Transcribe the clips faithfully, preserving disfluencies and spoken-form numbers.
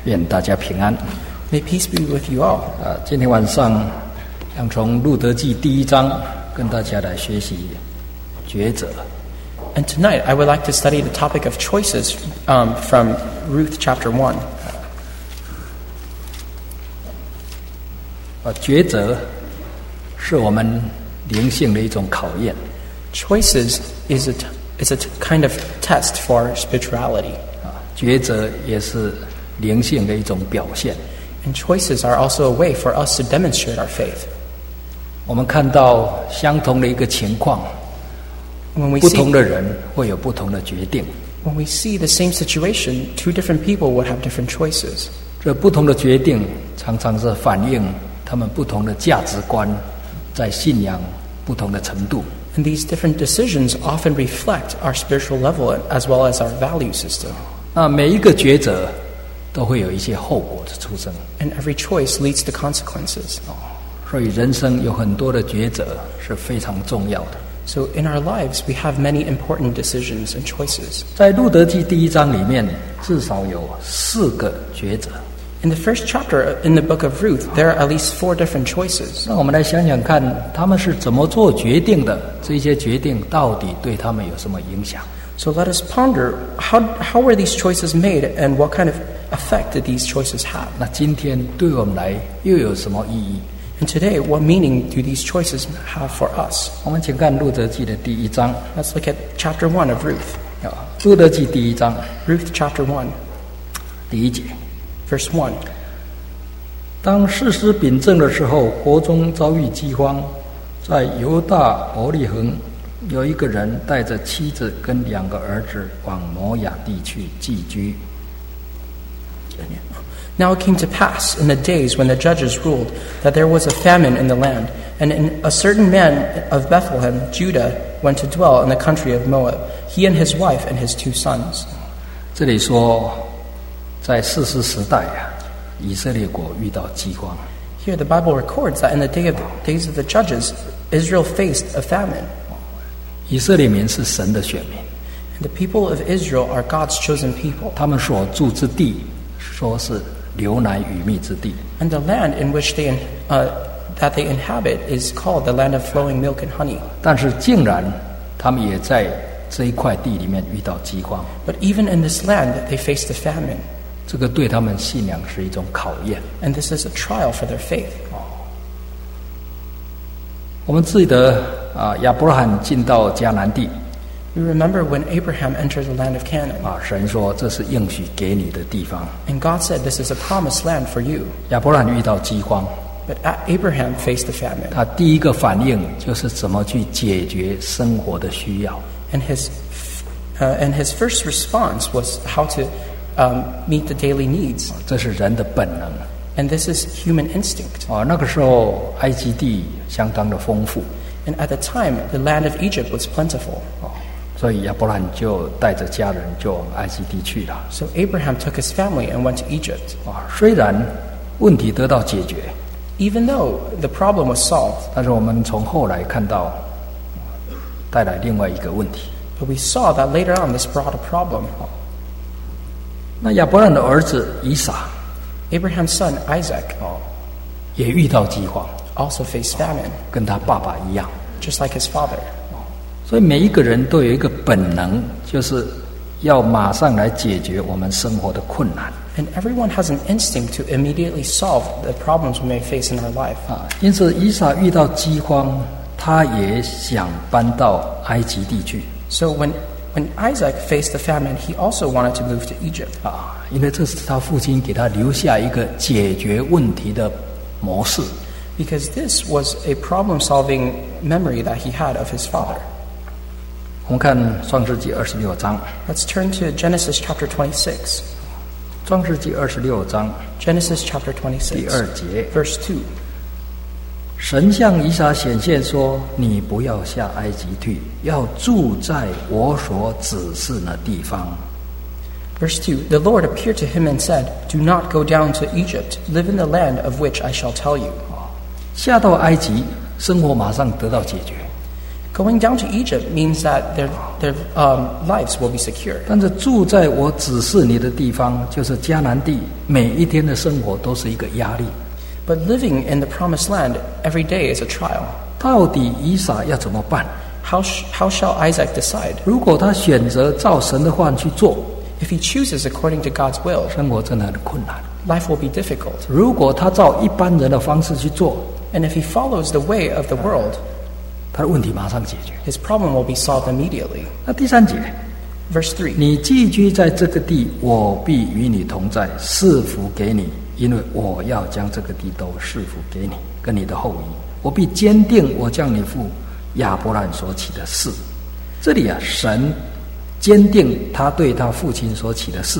愿大家平安。 May peace be with you all. 啊，今天晚上想从路德记第一章跟大家来学习抉择。 And tonight I would like to study the topic of choices um, from Ruth chapter one. 啊，抉择是我们灵性的一种考验。 Choices is a, t- is a t- kind of test for spirituality. 啊，抉择也是灵性的一种表现。 And choices are also a way for us to demonstrate our faith. 我们看到相同的一个情况， When we 不 see, 同的人会有不同的决定。 when we see the same situation, two different people would have different choices. 这不同的决定常常是反映他们不同的价值观，在信仰不同的程度。 And these different decisions often reflect our spiritual level as well as our value system. 那每一个抉择都会有一些后果的出生， And every choice leads to consequences. 所以人生有很多的抉择是非常重要的。 So in our lives, we have many important decisions and choices. 在路德记第一章里面，至少有四个抉择。 In the first chapter in the book of Ruth, there are at least four different choices. 那我们来想想看，他们是怎么做决定的？这些决定到底对他们有什么影响？ So let us ponder, how, how were these choices made and what kind of effect did these choices have? 那今天对我们来又有什么意义？ And today, what meaning do these choices have for us? 我们请看路德记的第一章 Let's look at chapter one of Ruth. 啊，路德记第一章 Ruth chapter one, 第一节。 verse one. 当士师秉政的时候，国中遭遇饥荒，在犹大伯利恒有一个人带着妻子跟两个儿子往摩亚地去寄居。 Now it came to pass in the days when the judges ruled that there was a famine in the land, and a certain man of Bethlehem, Judah, went to dwell in the country of Moab, he and his wife and his two sons. 这里说，在士师时代啊，以色列国遇到饥荒。 Here the Bible records that in the day of the, days of the judges, Israel faced a famine. 以色列民是神的选民， And the people of Israel are God's chosen people. 他们所住之地，说是流奶与蜜之地。 And the land in which they uh, that they inhabit is called the land of flowing milk and honey. 但是竟然，他们也在这一块地里面遇到饥荒。 But even in this land, they faced a famine. 这个对他们信仰是一种考验。 And this is a trial for their faith. 我们记得啊，亚伯拉罕进到迦南地 We remember when Abraham entered the land of Canaan. 啊，神说这是应许给你的地方。 And God said, this is a promised land for you. 亚伯拉罕遇到饥荒， But Abraham faced a famine. 他第一个反应就是怎么去解决生活的需要。 And his, uh, and his first response was how to um, meet the daily needs. 这是人的本能 And this is human instinct. 啊。那个时候埃及地相当的丰富 And at the time, the land of Egypt was plentiful. 啊，所以亚伯拉罕就带着家人就往埃及地去了 So Abraham took his family and went to Egypt. 啊。虽然问题得到解决， Even though the problem was solved, 但是我们从后来看到，带来另外一个问题。 but we saw that later on this brought a problem. 那亚伯拉罕的儿子以撒 Abraham's son Isaac 也遇到饥荒， also faced famine, 跟他爸爸一样。 just like his father. 所以每一个人都有一个本能，就是要马上来解决我们生活的困难 And everyone has an instinct to immediately solve the problems we may face in our life. 啊。因此，以撒遇到饥荒，他也想搬到埃及地去 So when, when Isaac faced the famine, he also wanted to move to Egypt. 啊，因为这是他父亲给他留下一个解决问题的模式。 Because this was a problem-solving memory that he had of his father. 我们看创世纪二十六章， Let's turn to Genesis chapter twenty-six. 创世纪二十六章 Genesis chapter 第 twenty-six, 二节， verse two. 神向以撒显现说：“你不要下埃及去，要住在我所指示的地方。” Verse two, the Lord appeared to him and said, Do not go down to Egypt, live in the land of which I shall tell you. 下到埃及，生活马上得到解决。 Going down to Egypt means that their, their um, lives will be secure. 但是住在我指示你的地方，就是迦南地，每一天的生活都是一个压力。 But living in the promised land every day is a trial. 到底以撒要怎么办？ How, sh- how shall Isaac decide? 如果他选择照神的话去做， If he chooses according to God's will, 生活真的很困难。 life will be difficult. 如果他照一般人的方式去做， And if he follows the way of the world, 他的问题马上解决。 his problem will be solved immediately. 那第三节， Verse three. 你寄居在这个地，我必与你同在，赐福给你，因为我要将这个地都赐福给你，跟你的后裔。我必坚定我将你父亚伯兰所起的誓。这里啊，神坚定他对他父亲所起的誓。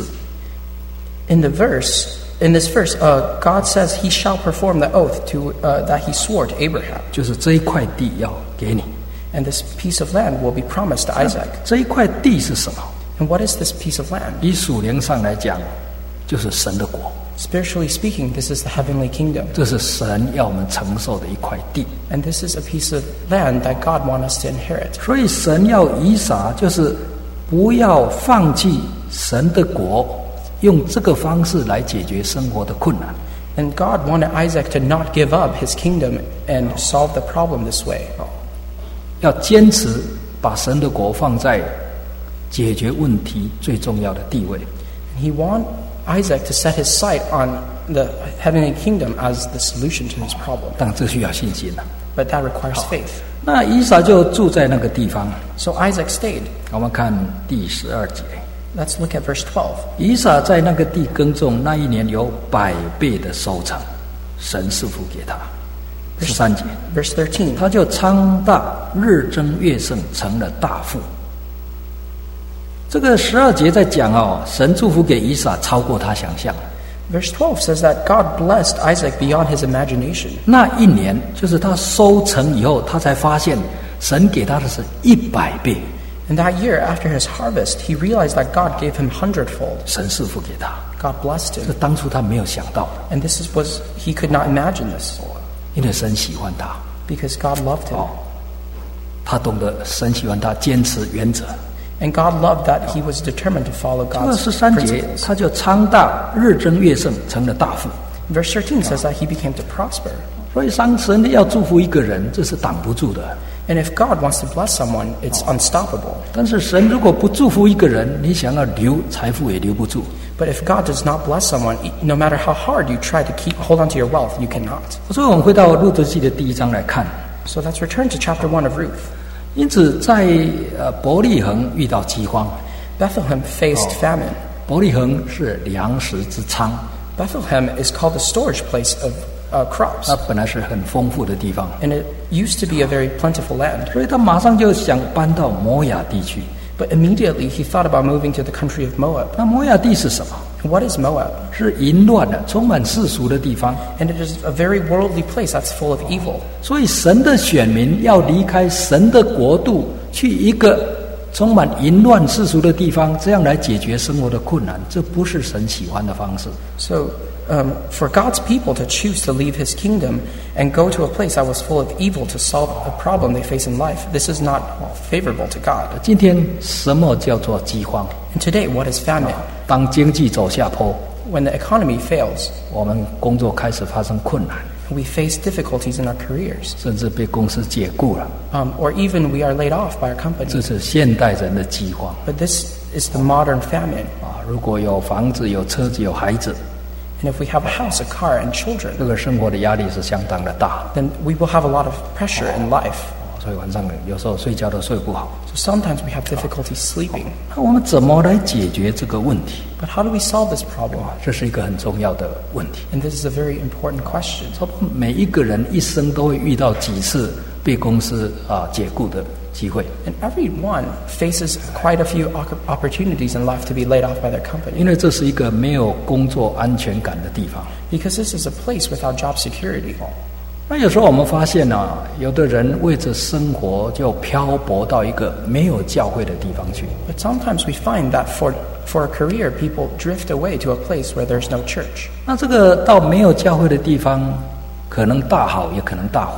In the verse, in this verse, uh, God says he shall perform the oath to uh, that he swore to Abraham, 就是这一块地要给你。 and this piece of land will be promised to Isaac. 这一块地是什么？ And what is this piece of land? 以属灵上来讲，就是神的国， Spiritually speaking, this is the heavenly kingdom, 这是神要我们承受的一块地。 and this is a piece of land that God wants us to inherit. 所以神要以撒，就是不要放弃神的国，用这个方式来解决生活的困难。 And God wanted Isaac to not give up his kingdom and solve the problem this way. 要坚持把神的国放在解决问题最重要的地位。 And he wanted Isaac to set his sight on the heavenly kingdom as the solution to his problem. 但这需要信心了。 But that requires faith. 那以撒就住在那个地方。 So Isaac stayed. 我们看第十二节， Let's look at verse twelve. 以撒在那个地耕种，那一年有百倍的收成，神赐福给他。十三节， Verse thirteen. 他就昌大，日增月盛，成了大富。这个十二节在讲哦，神祝福给以撒超过他想象。 Verse twelve says that God blessed Isaac beyond his imagination. 那一年就是他收成以后，他才发现神给他的是一百倍， And that year, after his harvest, he realized that God gave him hundredfold. 神赐福给他， God blessed 这 him. 当初他没有想到的， And this is, was, he could not imagine this 因为神喜欢他， because God loved him. 哦，他懂得神喜欢他，坚持原则。 And God loved that he was determined to follow 这个 God's 十三节， principles. 他就昌大，日增月盛，成了大富。 Verse thirteen says that he became to prosper. 所以，当神要祝福一个人，这是挡不住的。 And if God wants to bless someone, it's unstoppable. 但是，神如果不祝福一个人，你想要留财富也留不住。 But if God does not bless someone, no matter how hard you try to keep hold on to your wealth, you cannot. 所以，我们回到路得记的第一章来看。 So let's return to chapter one of Ruth. 因此，在呃伯利恒遇到饥荒， Bethlehem faced famine. 伯利恒是粮食之仓， Bethlehem is called the storage place of uh, crops. 它本来是很丰富的地方， And it used to be a very plentiful land. 所以他马上就想搬到摩亚地区。 But immediately he thought about moving to the country of Moab. 那摩亚地是什么？ And what is Moab? 是淫乱的、充满世俗的地方。 And it is a very worldly place that's full of evil. 所以神的选民要离开神的国度，去一个充满淫乱世俗的地方，这样来解决生活的困难，这不是神喜欢的方式。 So um, for God's people to choose to leave his kingdom and go to a place that was full of evil to solve a problem they face in life, this is not favorable to God. 今天什么叫做饥荒？ And today, what is famine? 当经济走下坡， When the economy fails, 我们工作开始发生困难， we face difficulties in our careers. 甚至被公司解雇了， Um, or even we are laid off by our 这 company. 是现代人的饥荒 But this is the modern famine. 啊！如果有房子、有车子、有孩子， And if we have a house, a car, and children, 这个生活的压力是相当的大， then we will have a lot of pressure in life. 所以晚上有时候睡觉都睡不好。 So sometimes we have difficulty sleeping. 那我们怎么来解决这个问题？ But how do we solve this problem? 这是一个很重要的问题。 And this is a very important question. 差不多每一个人一生都会遇到几次被公司啊解雇的机会， And everyone faces quite a few oc- opportunities in life to be laid off by their company. 因为这是一个没有工作安全感的地方。 Because this is a place without job security. 那有时候我们发现啊，有的人为着生活就漂泊到一个没有教会的地方去。 But sometimes we find that for, for a career, people drift away to a place where there's no church. 那这个到没有教会的地方，可能大好，也可能大坏。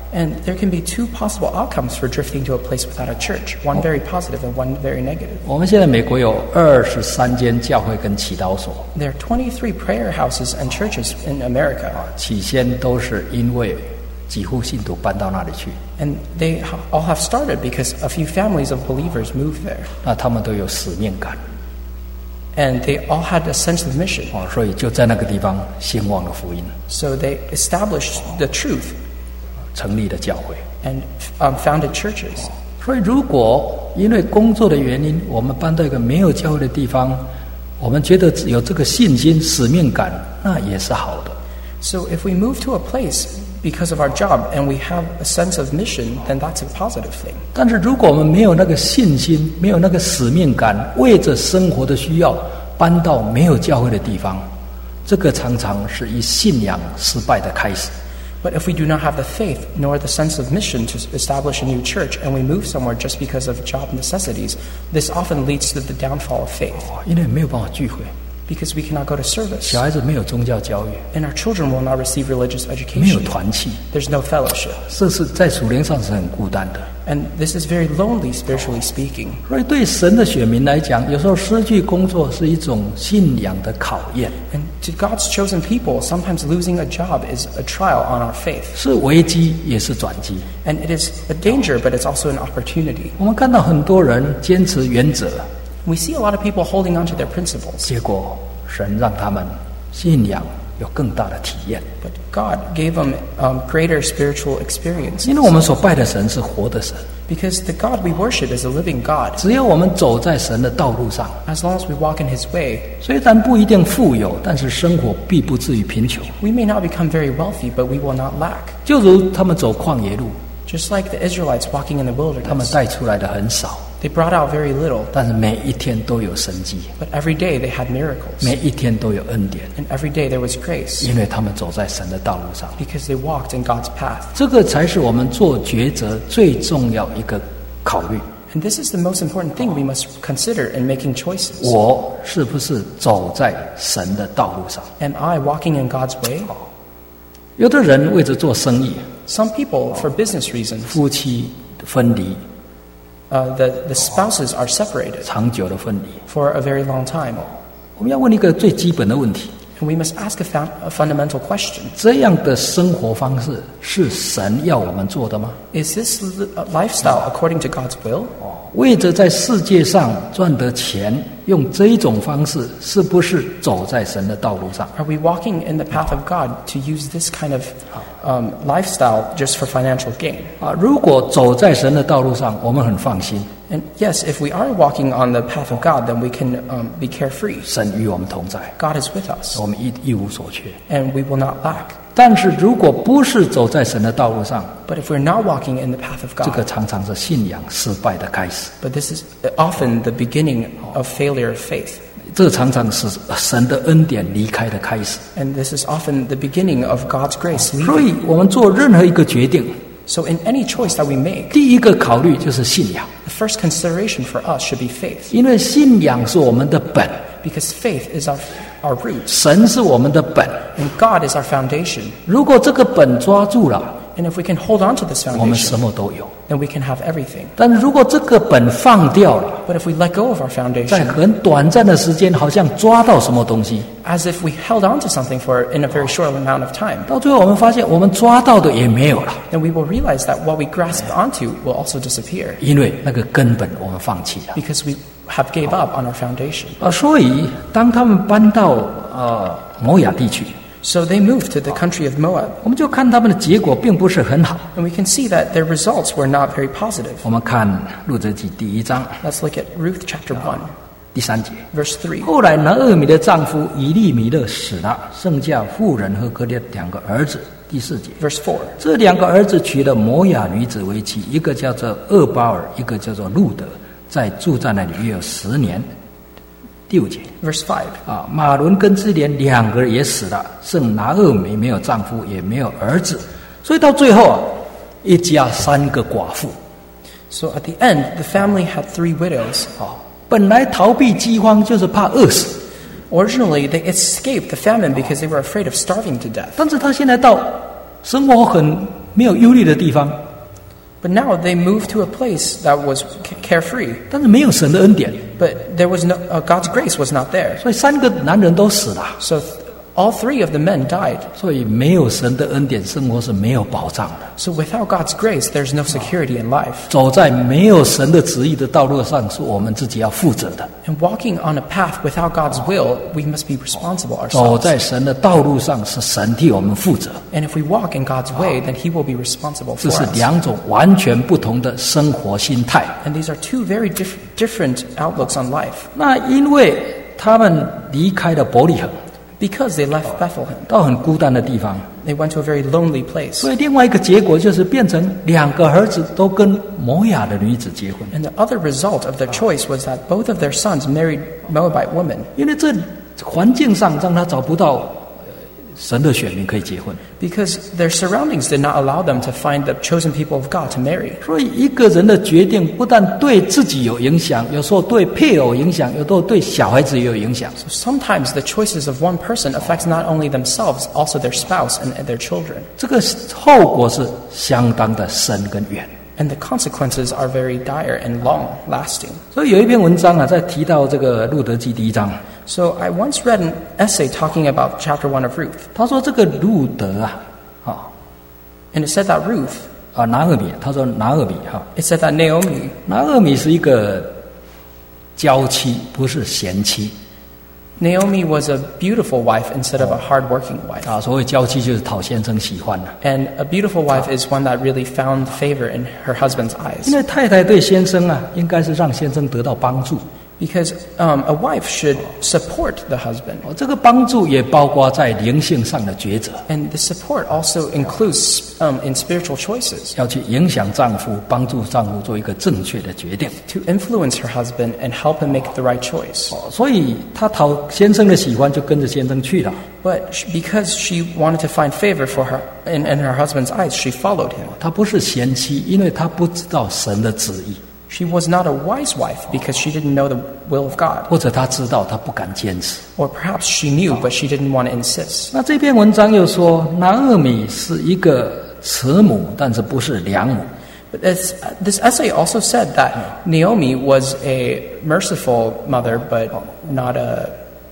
And there can be two possible outcomes for drifting to a place without a church, one very positive and one very negative. 我们现在美国有二十三间教会跟祈祷所， There are twenty-three prayer houses and churches in America, 起先都是因为几户信徒搬到那里去， and they ha- all have started because a few families of believers moved there. 那他们都有使命感， And they all had a sense of mission. 哦，所以就在那个地方兴旺了福音， So they established the truth 成立了教会。 and um, founded churches. 所以如果因为工作的原因，我们搬到一个没有教会的地方，我们觉得有这个信心、使命感，那也是好的。 So if we move to a place because of our job and we have a sense of mission, then that's a positive thing. 但是如果我们没有那个信心，没有那个使命感，为着生活的需要搬到没有教会的地方，这个常常是以信仰失败的开始。 But if we do not have the faith nor the sense of mission to establish a new church and we move somewhere just because of job necessities, this often leads to the downfall of faith 因为没有办法聚会， because we cannot go to service 小孩子没有宗教教育， and our children will not receive religious 没有 education. 团契， There's no fellowship. 这是在属灵上是很孤单的。 And this is very lonely spiritually speaking. 所以对神的选民来讲，有时候失去工作是一种信仰的考验， And to God's chosen people, sometimes losing a job is a trial on our faith. 是危机也是转机。 And it is a danger, but it's also an opportunity. 我们看到很多人坚持原则， We see a lot of people holding on to their principles, 结果神让他们信仰有更大的体验。 but God gave them um, greater spiritual experience. 因为我们所拜的神是活的神， Because the God we worship is a living God. 只要我们走在神的道路上， As long as we walk in His way, 虽然不一定富有，但是生活必不至于贫穷。 we may not become very wealthy, but we will not lack. 就如他们走旷野路， Just like the Israelites walking in the 他们 wilderness, 带出来的很少， they brought out very little, 但是每一天都有神迹， but every day they had miracles. 每一天都有恩典， And every day there was grace 因为他们走在神的道路上。 because they walked in God's path. 这个才是我们做抉择最重要一个考虑。 And this is the most important thing we must consider in making choices. 我是不是走在神的道路上？ Am I walking in God's way? 有的人为着做生意， Some people, for business reasons, 夫妻分离， uh, the, the spouses are separated 长久的分离。 for a very long time. 我们要问一个最基本的问题： And we must ask a, found, a fundamental question. 这样的生活方式是神要我们做的吗？ Is this li- uh, lifestyle according to God's will? 为着在世界上赚得钱，用这一种方式，是不是走在神的道路上？ Are we walking in the path of God to use this kind of um, lifestyle just for financial gain? 啊，如果走在神的道路上，我们很放心， And yes, if we are walking on the path of God, then we can um, be carefree. 神与我们同在， God is with us, 我们一一无所缺。 and we will not lack. 但是如果不是走在神的道路上， But if we're not walking in the path of 这个 God, 常常是信仰失败的开始， but this is often the beginning of failure of faith. 这常常是神的恩典离开的开始。 And this is often the beginning of God's grace 所 leaving. 以，我们做任何一个决定， So in any choice that we make, 第一个考虑就是信仰， the first consideration for us should be faith, 因为信仰是我们的本， because faith is our, our roots, 神是我们的本。 and God is our foundation. 如果这个本抓住了， And if we can hold on to this 我们什 foundation, 么都有。 then we can have everything. 但是如果这个本放掉了， But if we let go of our 在 foundation, 很短暂的时间，好像抓到什么东西， as if we held on to something for in a very short amount of time, 到最后我们发现我们抓到的也没有了， then we will realize that what we grasped onto will also disappear 因为那个根本我们放弃了。 because we have gave up on our foundation. 啊，所以当他们搬到呃摩亚地区， So they moved to the country of Moab, 我们就看他们的结果并不是很好。 and we can see that their results were not very positive. 我们看路得记第一章 Let's look at Ruth chapter one, 第三节。 verse three. 后来拿俄米的丈夫以利米勒死了，剩下妇人和哥的两个儿子。第四节， Verse four. 这两个儿子娶了摩亚女子为妻，一个叫做厄巴尔，一个叫做路德，在住在那里约有十年。第五节 Verse five. 啊，马伦跟之连两个人也死了，剩拿俄米没有丈夫，也没有儿子，所以到最后啊，一家三个寡妇。 So at the end, the family had three widows. 啊，本来逃避饥荒就是怕饿死， Originally, they escaped the famine because they were afraid of starving to death. 但是他现在到生活很没有忧虑的地方， But now they moved to a place that was carefree. 但是没有神的恩典， But there was no, uh, God's grace was not there. 所以三个男人都死了。 So th- all three of the men died. 所以没有神的恩典，生活是没有保障的。 So without God's grace, there's no security in life. 走在没有神的旨意的道路上，是我们自己要负责的。 And walking on a path without God's will, we must be responsible 走 ourselves. 在神的道路上，是神替我们负责。 And if we walk in God's way, then He will be responsible 这 for 是 us. 两种完全不同的生活心态。 And these are two very diff- different outlooks on life. 那因为他们离开了伯利恒， Because they left Bethlehem, 到很孤单的地方， they went to a very lonely place. 所以另外一个结果就是变成两个儿子都跟摩亚的女子结婚。 And the other result of their choice was that both of their sons married Moabite women. 因为这环境上让他找不到呃神的选民可以结婚， Because their surroundings did not allow them to find the chosen people of God to marry. 所以一个人的决定不但对自己有影响，有时候对配偶影响，有时候对小孩子也有影响。 So sometimes the choices of one person affects not only themselves, also their spouse and, and their children. 这个后果是相当的深跟远。 And the consequences are very dire and long-lasting. 所以有一篇文章啊，在提到这个路德记第一章， So I once read an essay talking about chapter one of Ruth. 他说这个路德啊，啊 And it said that Ruth, 啊拿俄米，他说拿俄米哈， it said that Naomi, 拿俄米是一个娇妻，不是贤妻 Naomi was a beautiful wife instead of a hard-working wife. 啊。所谓娇妻就是讨先生喜欢的、 And a beautiful wife is one that really found favor in her husband's 因 eyes. 为太太对先生啊，应该是让先生得到帮助。 Because um, a wife should support the husband. 哦，这个帮助也包括在灵性上的抉择， And the support also includes um, in spiritual choices 要去影响丈夫，帮助丈夫做一个正确的决定。 to influence her husband and help him make the right choice. 哦，所以她讨先生的喜欢，就跟着先生去了。 But sh- because she wanted to find favor for her in, in her husband's eyes, she followed him. 她不是贤妻，因为她不知道神的旨意， She was not a wise wife because she didn't know the will of God. 或者她知道，她不敢坚持。 Or perhaps she knew, but she didn't want to insist. 那这篇文章又说，拿俄米是一个慈母，但是不是良母。 But this, this essay also said that Naomi was a merciful mother, but not a,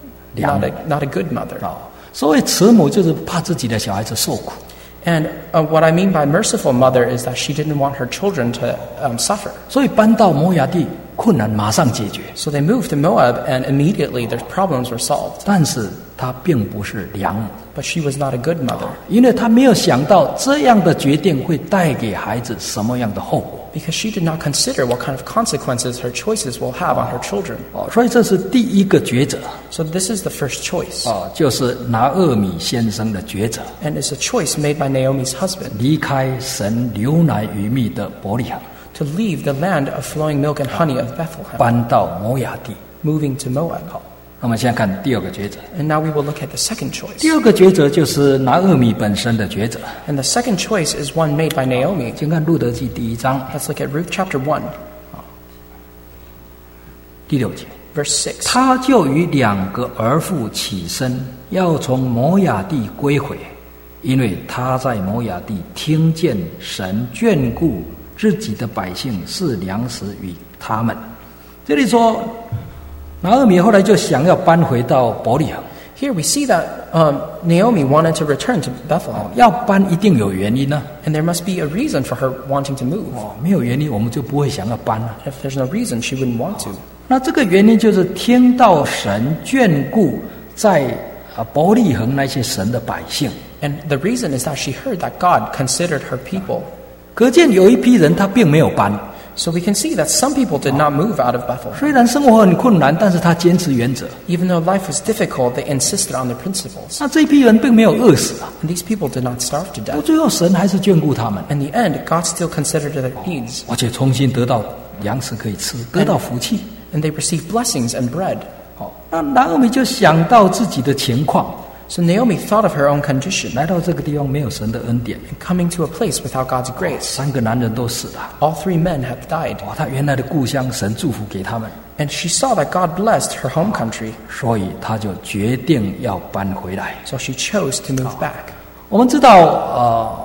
not a, not a good mother. 啊、所谓慈母就是怕自己的小孩子受苦。 And uh, what I mean by merciful mother is that she didn't want her children to um, suffer. 所以搬到摩亚地，困难马上解决。 So they moved to Moab, and immediately their problems were solved. 但是她并不是良母， But she was not a good mother 因为她没有想到这样的决定会带给孩子什么样的后果。 because she did not consider what kind of consequences her choices will have on her children. 哦，所以这是第一个抉择 So this is the first choice. 哦，就是拿俄米先生的抉择， And it's a choice made by Naomi's husband 离开神流奶与蜜的伯利恒， to leave the land of flowing milk and honey of Bethlehem, 搬到摩亚地。 moving to Moab. 那我们现在看第二个抉择。 And now we will look at the second choice. 第二个抉择就是拿俄米本身的抉择。 And the second choice is one made by Naomi. 先看路德记第一章 Let's look at Ruth chapter one, 第六节， verse six. 他就与两个儿妇起身，要从摩亚地归回，因为他在摩亚地听见神眷顾自己的百姓，是粮食与他们。这里说，拿俄米后来就想要搬回到伯利恒， Here we see that um, Naomi wanted to return to Bethlehem. 要搬一定有原因呢、 And there must be a reason for her wanting to move. 哦，没有原因我们就不会想要搬了。 If there's no reason, she wouldn't want to. 那这个原因就是听到神眷顾在啊伯利恒那些神的百姓， And the reason is that she heard that God considered her people. 可见有一批人他并没有搬， So we can see that some people did not move out of Bethlehem. 虽然生活很困难，但是他坚持原则。 Even though life was difficult, they insisted on their principles. 那这一批人并没有饿死啊， And these people did not starve to 到 death. 最后神还是眷顾他们， In the end, God still considered their needs. 而且重新得到粮食可以吃，得到福气。 And they received blessings and bread. 好，那拿俄米就想到自己的情况， So Naomi thought of her own condition, 来到这个地方没有神的恩典， coming to a place without God's grace. 三个男人都死了。 All three men have died. 哇，他原来的故乡神祝福给他们， And she saw that God blessed her home country. 所以他就决定要搬回来。 So she chose to move back. 我们知道，呃，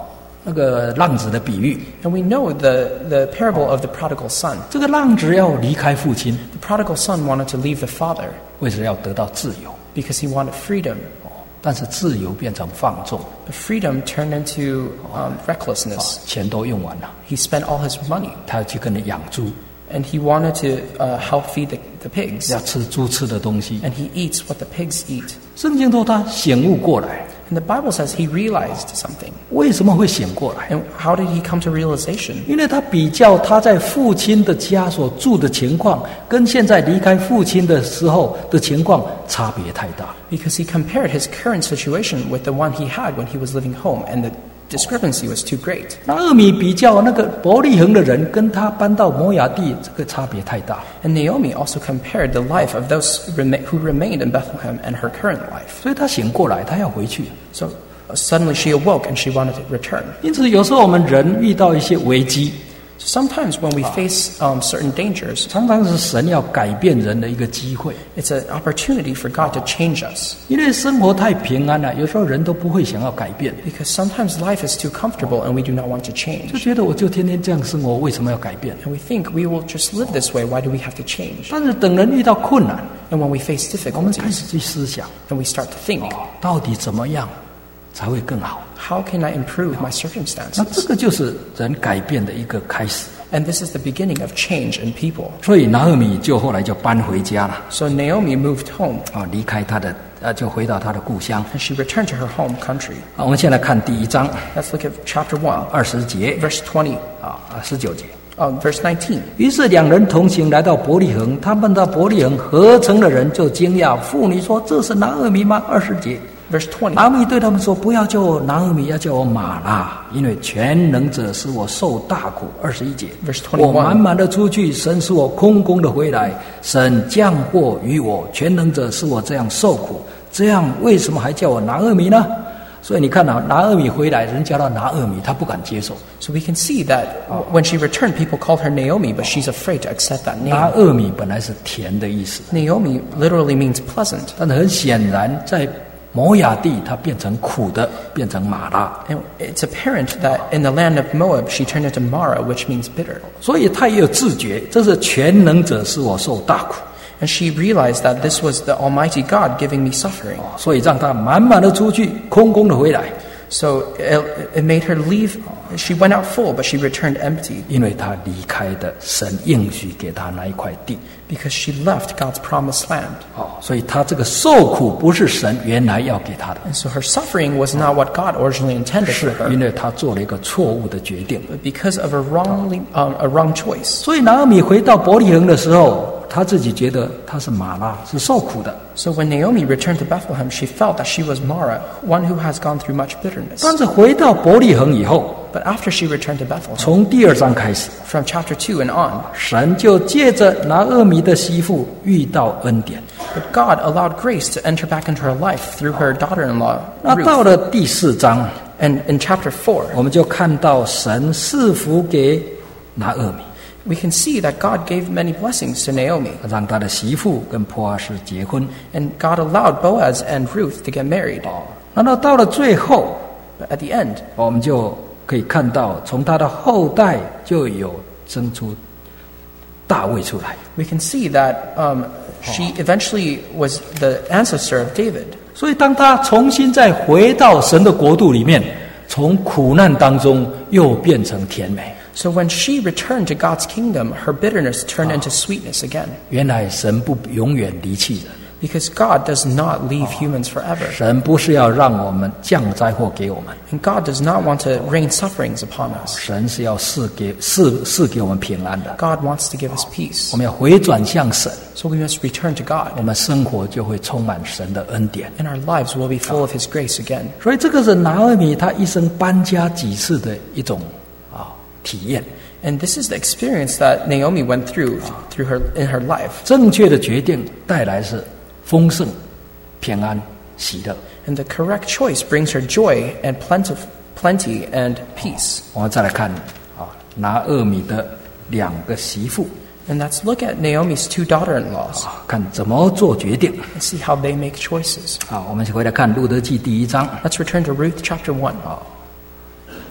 那个浪子的比喻。 And we know the, the parable of the prodigal son. 这个浪子要离开父亲， The prodigal son wanted to leave the father 为什么要得到自由？ because he wanted freedom. 但是自由变成放纵， But freedom turned into um, recklessness. 钱都用完了， He spent all his money, 他要去跟你养猪， and he wanted to uh, help feed the, the pigs. 要吃猪吃的东西。 And he eats what the pigs eat. 圣经说他醒悟过来， And the Bible says he realized something. 为什么会醒过来？ And how did he come to realization? 因为他比较他在父亲的家所住的情况，跟现在离开父亲的时候的情况差别太大。 Because he compared his current situation with the one he had when he was living home, and the discrepancy was too great. 拿俄米比较那个伯利恒的人，跟他搬到摩亚地，这个差别太大。 And Naomi also compared the life of those rema- who remained in Bethlehem and her current life. 所以他醒过来，他要回去。 So uh, suddenly she awoke and she wanted to return. 因此，有时候我们人遇到一些危机， So sometimes when we face um, certain dangers, 常常是神要改变人的一个机会。 it's an opportunity for God to change us. 因为生活太平安了，有时候人都不会想要改变， Because sometimes life is too comfortable and we do not want to 就 change. 觉得我就天天这样生活，为什么要改变？ And we think we will just live this way, why do we have to change? 但是等人遇到困难， And when we face 我们开 difficulties, 始去思想， then we start to think, 到底怎么样才会更好？ how can I improve my 那这 circumstances? 个就是人改变的一个开始。 And this is the beginning of change in people. 所以拿俄米就后来就搬回家了， So Naomi moved home 啊，离开他的，呃，就回到他的故乡。 and she returned to her home country. 啊，我们现在看第一章 Let's look at chapter one, 二十节 verse twenty, 啊啊十九节。 uh, verse nineteen. 于是两人同行来到伯利恒，他们到伯利恒合成的人就惊讶，妇女说：“这是拿俄米吗？”二十节。 Verse twenty. 拿俄米对他们说：“不要叫我拿俄米，要叫我玛拉，因为全能者使我受大苦。”二十一节， Verse twenty-one. 我满满的出去，神使我空空的回来。神降祸于我，全能者使我这样受苦。这样为什么还叫我拿俄米呢？所以你看啊，拿俄米回来，人叫他拿俄米，他不敢接受。 So we can see that when she returned, people called her Naomi, but she's afraid to accept that 拿 name. 俄米本来是甜的意思， Naomi literally means pleasant. 但是很显然在摩亚地，它变成苦的，变成玛拉。 And it's apparent that in the land of Moab, she turned into Mara, which means bitter. 所以他也有自觉，这是全能者使我受大苦， And she realized that this was the Almighty God giving me suffering. 所以让他满满的出去，空空的回来。 So it, it made her leave. She went out full, but she returned empty 因为他离开的神应许给他那一块地。 because she left God's promised land. 哦，所以他这个受苦不是神原来要给他的， And so her suffering was not what God originally intended 是 for 因 her, 为他做了一个错误的决定。 but because of a wrongly um, a wrong choice. 所以拿俄米回到伯利恒的时候，他自己觉得他是玛拉，是受苦的。 So when Naomi returned to Bethlehem, she felt that she was Mara, one who has gone through much bitterness. 但是回到伯利恒以后， But after she returned to Bethlehem, 从第二章开始， from chapter two and on, 神就借着拿俄米的媳妇遇到恩典。 but God allowed grace to enter back into her life through her daughter-in-law 那到 Ruth. 了第四章， And in chapter four, 我们就看到神赐福给拿俄米， we can see that God gave many blessings to Naomi, 让他的媳妇跟波阿斯结婚。 and God allowed Boaz and Ruth to get married. 然后到了最后， But at the end, 我们就可以看到，从他的后代就有生出大卫出来。 we can see that um, she eventually was the ancestor of David. 所以，当他重新再回到神的国度里面，从苦难当中又变成甜美。 So when she returned to God's kingdom, her bitterness turned into sweetness again. 原来神不永远离弃人， Because God does not leave humans forever. 神不是要让我们降灾祸给我们， And God does not want to rain sufferings upon us. 神是要赐给赐赐给我们平安的。 God wants to give us peace. 我们要回转向神， So we must return to God. 我们生活就会充满神的恩典。 And our lives will be full of His grace again. 所以，这个是拿俄米他一生搬家几次的一种啊体验。 And this is the experience that Naomi went through through her in her life. 正确的决定带来是丰盛、平安、喜乐。 And the correct choice brings her joy and plenty, plenty and peace. 我们再来看啊，拿俄米的两个媳妇 And let's look at Naomi's two daughter-in-laws 啊，看怎么做决定 and see how they make choices. 啊。我们回来看路德记第一章， Let's return to Ruth chapter one.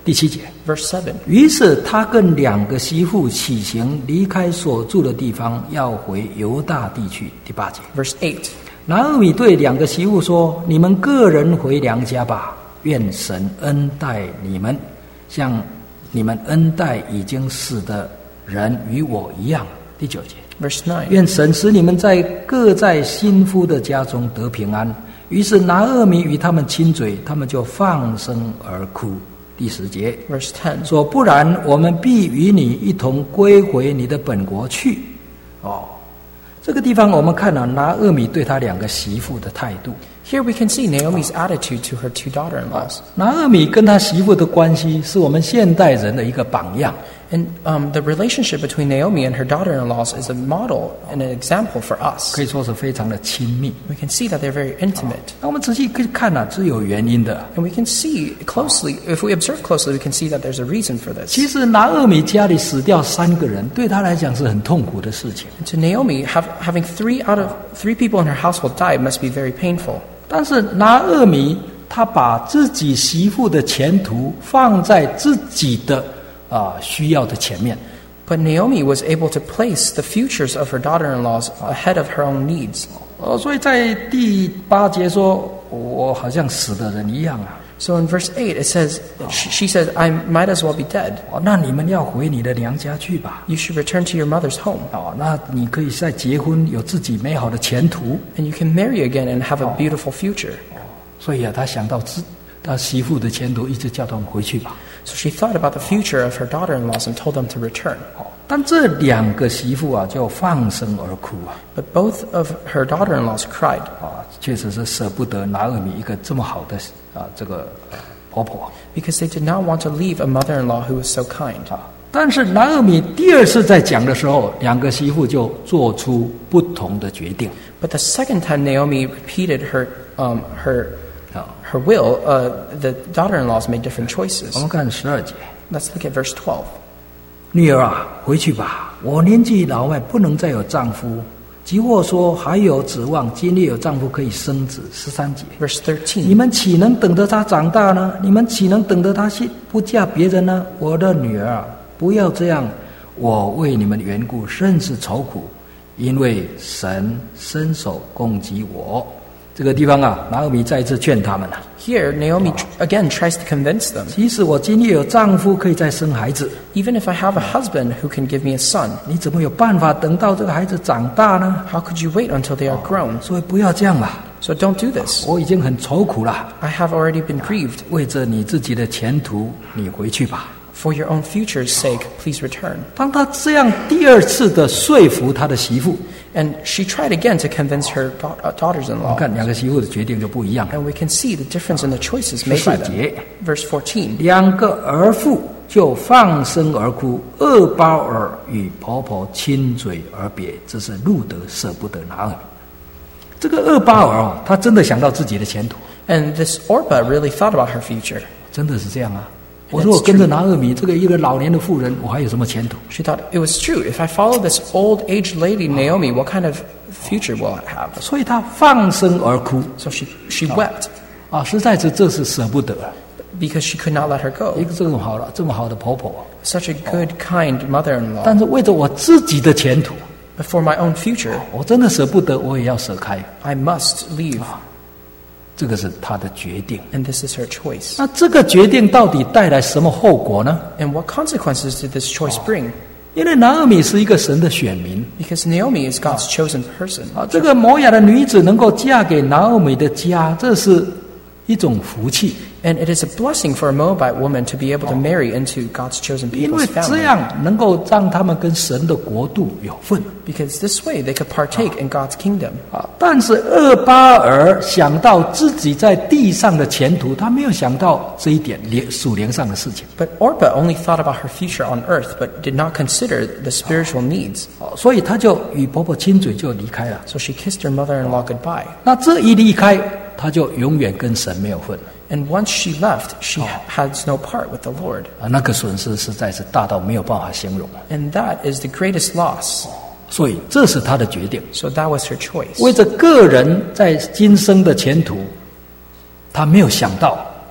第七节。 Verse seven. 于是他跟两个媳妇起行，离开所住的地方，要回犹大地去。第八节。 Verse eight. 拿俄米对两个媳妇说：你们个人回娘家吧，愿神恩待你们，像你们恩待已经死的人与我一样。第九节。 Verse nine. 愿神使你们在各在新夫的家中得平安。于是拿俄米与他们亲嘴，他们就放声而哭。第十节。 Verse ten. 说不然我们必与你一同归回你的本国去。哦，这个地方我们看到拿俄米对他两个媳妇的态度。 Here we can see Naomi's attitude to her two daughter-in-laws. 拿俄米跟他媳妇的关系是我们现代人的一个榜样。 And um, the relationship between Naomi and her daughter-in-laws is a model and an example for us. 可以说是非常的亲密。 We can see that they're very intimate. 那我们仔细可以看啊，是有原因的。 And we can see closely, if we observe closely, we can see that there's a reason for this. 其实拿俄米家里死掉三个人，对他来讲是很痛苦的事情。 And to Naomi, have, having three out of three people in her household die must be very painful. 但是拿俄米他把自己媳妇的前途放在自己的啊、需要的前面。 But Naomi was able to place the futures of her daughter-in-laws ahead of her own needs. 哦，所以在第八节说，我好像死的人一样啊。 So in verse eight, it says, she, she says, I might as well be dead. 哦，那你们要回你的娘家去吧。 You should return to your mother's home. 哦，那你可以再结婚，有自己美好的前途。 And you can marry again and have a beautiful future. 所以啊，他想到自他媳妇的前途，一直叫他们回去吧。 So she thought about the future of her daughter-in-laws and told them to return. 但这两个媳妇啊，就放声而哭啊。 But both of her daughter-in-laws cried. 啊，确实是舍不得拿俄米一个这么好的啊这个婆婆。 Because they did not want to leave a mother-in-law who was so kind. 啊，但是拿俄米第二次在讲的时候，两个媳妇就做出不同的决定。 But the second time Naomi repeated her um, her 啊， her will, uh, the daughter-in-laws made different choices. 我们看十二节， Let's look at verse twelve. 女儿啊，回去吧，我年纪老迈，不能再有丈夫。即或说还有指望，今日有丈夫可以生子。十三节， Verse 你 thirteen. 们岂能等着她长大呢？你们岂能等着她不嫁别人呢？我的女儿啊，不要这样，我为你们的缘故甚是愁苦，因为神伸手攻击我。这个地方啊，拿俄米再一次劝他们了。 Here, Naomi tr- again tries to convince them. 即使我今日有丈夫可以再生孩子， Even if I have a husband who can give me a son, 你怎么有办法等到这个孩子长大呢？ how could you wait until they are grown? 所以不要这样吧， So don't do this. 我已经很愁苦了。 I have already been grieved. 为着你自己的前途，你回去吧。 For your own future's sake, please return. 当他这样第二次的说服他的媳妇， And she tried again to convince her da- uh, 我 daughters-in-law. 看两个媳妇的决定就不一样了。 And we can see the difference in the choices made by 十四 them. 节， Verse fourteen. 两个儿妇就放声而哭，厄巴尔与婆婆亲嘴而别，这是路德舍不得拿俄米。这个厄巴尔啊，他真的想到自己的前途， And this Orpah really thought about her future. 真的是这样啊。我说我跟着拿俄米这个一个老年的妇人，我还有什么前途？ She thought, it was true. If I follow this old aged lady, Naomi, what kind of future will I have? 所以他放声而哭 So she, she wept 啊，实在是这是舍不得啊。 because she could not let her 一 go. 个这种好了这么好的婆婆， Such a good, kind mother-in-law. 但是为着我自己的前途， But for my own future, 我真的舍不得，我也要舍开。 I must leave. 这个是他的决定。 And this is her choice. 那这个决定到底带来什么后果呢？ And what consequences did this choice bring? 因为拿俄米是一个神的选民 Because Naomi is God's chosen person. 啊，这个摩亚的女子能够嫁给拿俄米的家，这是一种福气， And it is a blessing for a Moabite woman to be able to marry into God's chosen 因为 people's 这 family. 样能够让他们跟神的国度有份 Because this way they could partake in God's kingdom. 啊。但是厄巴尔想到自己在地上的前途，他没有想到这一点连属灵上的事情 But Orpah only thought about her future on earth, but did not consider the spiritual needs. 啊，所以他就与婆婆亲嘴就离开了。 So she kissed her mother-in-law goodbye. 那这一离开，他就永远跟神没有份了 And once she left, she has no part with the Lord. 啊，那个损失实在是大到没有办法形容。 And that is the greatest loss. 所以这是他的决定， So that was her choice. 为着个人在今生的前途，他没有想到，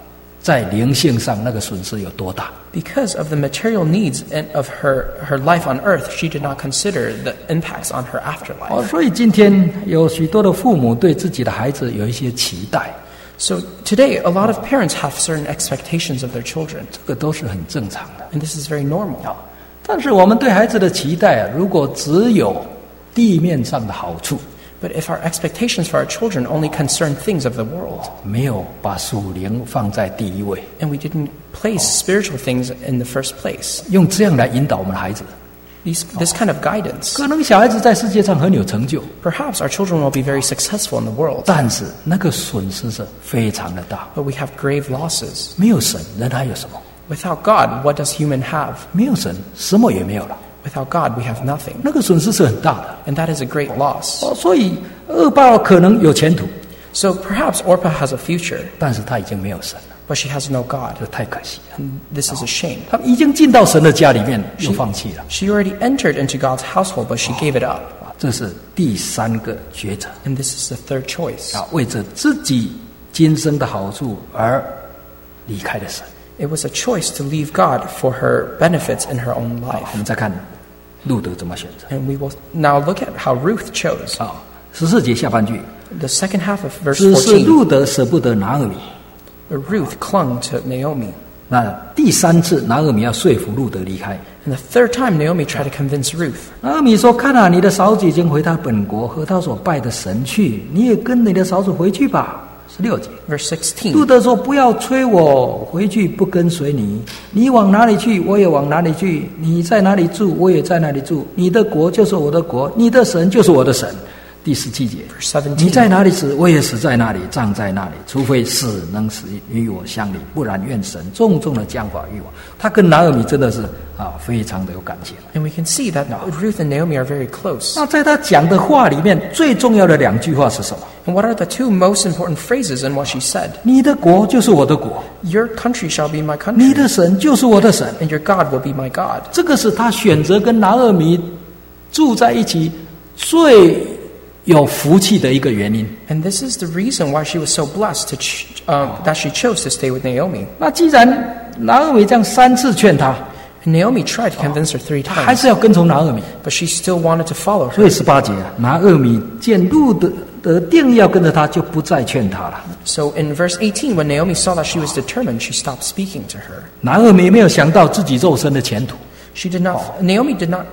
在灵性上那个损失有多大。 Because of the material needs and of her, her life on earth, she did not consider the impacts on her 哦， afterlife. 所以今天有许多的父母对自己的孩子有一些期待， So today, a lot of parents have certain expectations of their children, 这个都是很正常的。 and this is very normal. 但是我们对孩子的期待啊，如果只有地面上的好处， But if our expectations for our children only concern things of the world, 没有把属灵放在第一位， and we didn't place spiritual things in the first place, 用这样来引导我们的孩子， these, this kind of guidance, 可能小孩子在世界上很有成就， perhaps our children will be very successful in the world, 但是那个损失是非常的大。 but we have grave losses. 没有神，人还有什么？ Without God, what does human have? 没有神，什么也没有了。 Without God, we have nothing, 那个损失是很大的。 and that is a great loss. 哦，所以恶报可能有前途， So perhaps Orpah has a future, 但是他已经没有神了， but she has no God, 这太可惜了。 and this is a shame. 他已经进到神的家里面，又放弃了。 She already entered into God's household, but she gave it up, 啊，这是第三个抉择 and this is the third choice. 啊，为着自己今生的好处而离开了神。 It was a choice to leave God for her benefits in her own 好， life. 我们再看路德怎么选择 And we will now look at how Ruth chose. 啊。十四节下半句， The second half of verse 只是 fourteen, 路德舍不得拿俄米。 Ruth clung to Naomi. 那第三次拿俄米要说服路德离开， And the third time, Naomi tried to convince Ruth. 拿俄米说：“看啊，你的嫂子已经回她本国和她所拜的神去，你也跟你的嫂子回去吧。”十六节， Verse 路 sixteen, 德说：“不要催我回去，不跟随你。你往哪里去，我也往哪里去；你在哪里住，我也在哪里住。你的国就是我的国，你的神就是我的神。”第十七节， verse 你在 seventeen, 哪里死，我也死在那里，葬在那里。除非死能使与我相离，不然愿神重重的降罚于我。他跟拿俄米真的是啊，非常的有感情。 and we can see that Ruth and Naomi are very close. 那在他讲的话里面，最重要的两句话是什么？ And what are the two most important phrases in what she said? 你的国就是我的国， Your country shall be my 你 country, 的神就是我的神。 and your God will be my God. 这个是他选择跟拿俄米住在一起最有福气的一个原因。 And this is the reason why she was so blessed to ch- um, that she chose to stay with Naomi. 那既然拿俄米这样三次劝他， And Naomi tried to convince her three 他还 times, 是要跟从拿俄米。 but she still wanted to follow her. 所以十八节啊，拿俄米见路德的定义要跟着他，就不再劝他了。 So in verse eighteen, when Naomi saw that she was determined, she stopped speaking to her. 拿俄米没有想到自己肉身的前途， She did not, Naomi did not,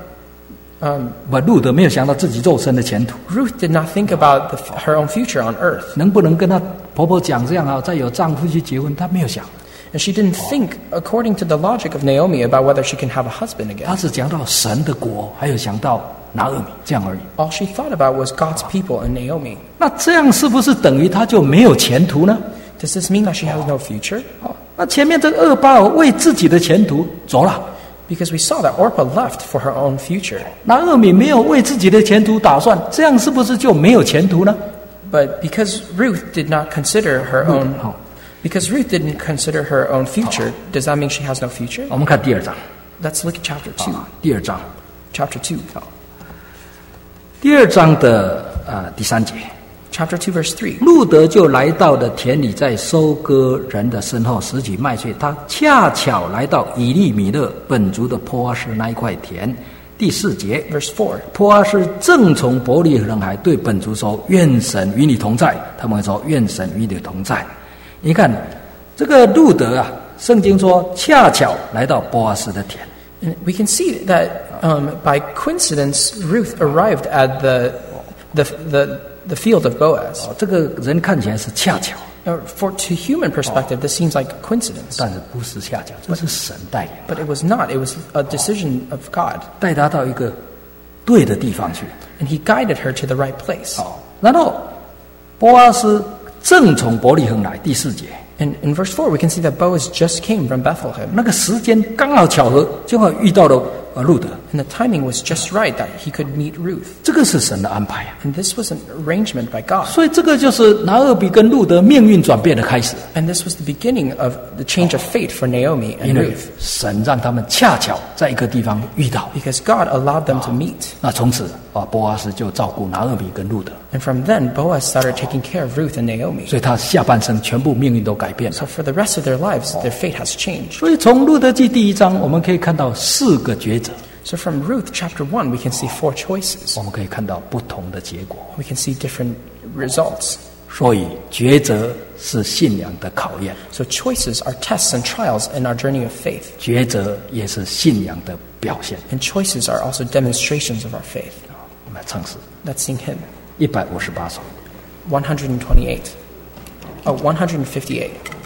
um, 不，路德没有想到自己肉身的前途， Ruth did not think about the, her own future on earth. 能不能跟她婆婆讲这样啊，再有丈夫去结婚，她没有想， And she didn't think, according to the logic of Naomi, about whether she can have a husband 她 again. 只讲到神的国，还有想到拿俄米这样而已。 All she thought about was God's people and Naomi. 那这样是不是等于她就没有前途呢？ Does this mean that she has no future? 哦，那前面这个恶霸为自己的前途走了， Because we saw that Orpah left for her own future. 拿俄米没有为自己的前途打算，这样是不是就没有前途呢？ But because Ruth did not consider her own, 好， because Ruth didn't consider her own future, does that mean she has no future? 我们看第二章， Let's look at chapter two. 啊，第二章， Chapter two. 第二章的呃第三节， Chapter two, verse three. 路德就来到了田里，在收割人的身后拾取麦穗。他恰巧来到以利米勒本族的波阿斯那一块田。第四节， Verse four. 波阿斯正从伯利恒来，对本族说：“愿神与你同在。”他们说：“愿神与你同在。”你看这个路德啊，圣经说恰巧来到波阿斯的田。 And we can see that um, by coincidence, Ruth arrived at the, the, the, the field of Boaz. 哦，这个人看起来是恰巧， Now, for to human perspective, this seems like a coincidence. 但是不是恰巧，这是神带领， But it was not. It was a decision of God. 带他到一个对的地方去。 And he guided her to the right place. 好，然后波阿斯正从伯利恒来，第四节， And in verse four, we can see that Boaz just came from Bethlehem. 那个时间刚好巧合，正好遇到了呃路德。 And the timing was just right that he could meet Ruth. 这个是神的安排啊。 And this was an arrangement by God. 所以这个就是拿俄比跟路德命运转变的开始。 And this was the beginning of the change of fate for Naomi and 因为 Ruth. 神让他们恰巧在一个地方遇到， Because God allowed them to meet. 那从此啊，波阿斯就照顾拿俄比跟路德， And from then, Boaz started taking care of Ruth and Naomi. 所以他下半生全部命运都改变了。 So for the rest of their lives, their fate has changed. 所以从路德记第一章，我们可以看到四个抉择， So from Ruth chapter one, we can see four choices. 我们可以看到不同的结果。 We can see different results. 所以抉择是信仰的考验， So choices are tests and trials in our journey of faith. 抉择也是信仰的表现。 And choices are also demonstrations of our faith. 我们来唱诗 Let's sing hymn 一百五十八首。 one twenty-eight. Oh, one fifty-eight.